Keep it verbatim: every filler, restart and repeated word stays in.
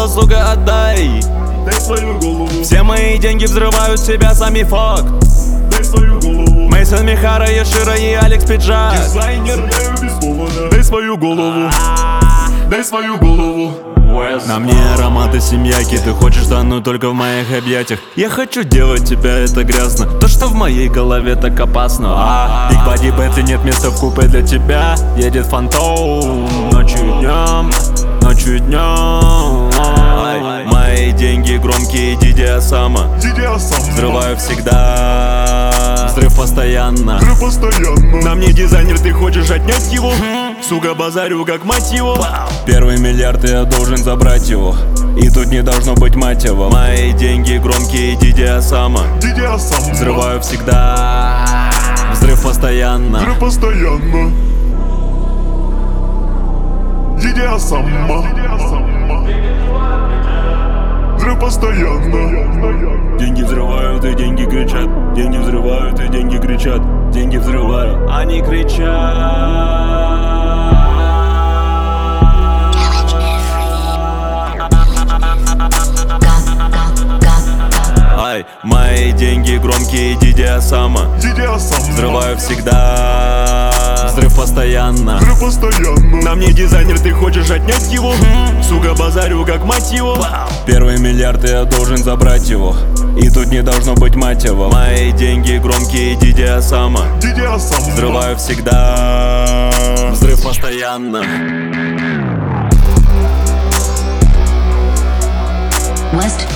украла, сука, отдай. Дай свою голову. Все мои деньги взрывают себя, сами факт. Дай свою голову. Мейсон Михара, Ешира и Алекс Пиджак. Дизайнер, знаю без повода. Дай свою голову. Дай свою голову. На мне ароматы семьяки. Ты хочешь тонуть только в моих объятиях. Я хочу делать тебя, это грязно. То, что в моей голове так опасно. а Big Body Bentley, нет места в купе для тебя. Едет фантом ночью и днем, ночью и днем. Мои деньги громкие, Диди Осама. Диди Осама. Взрываю всегда, взрыв постоянно. Взрыв постоянно. На мне дизайнер, ты хочешь отнять его? Сука, базарю как мать его. Первый миллиард, и я должен забрать его. И тут не должно быть мать его. Мои деньги громкие, Диди Осама. Диди Осама. Взрываю всегда, взрыв постоянно. Взрыв постоянно. Диди Осама. Взрыв постоянно. Деньги взрывают и деньги кричат. Деньги взрывают и деньги кричат. Деньги взрывают, они кричат. Ай, мои деньги громкие, Диди Осама. Диди Осама. Взрываю всегда, взрыв постоянно. Взрыв постоянно. На мне дизайнер, ты хочешь отнять его? Сука, базарю как мать его. Первый миллиард, и я должен забрать его. И тут не должно быть мать его. Мои деньги громкие, Диди Осама. Диди Осама. Взрываю всегда, взрыв постоянно. West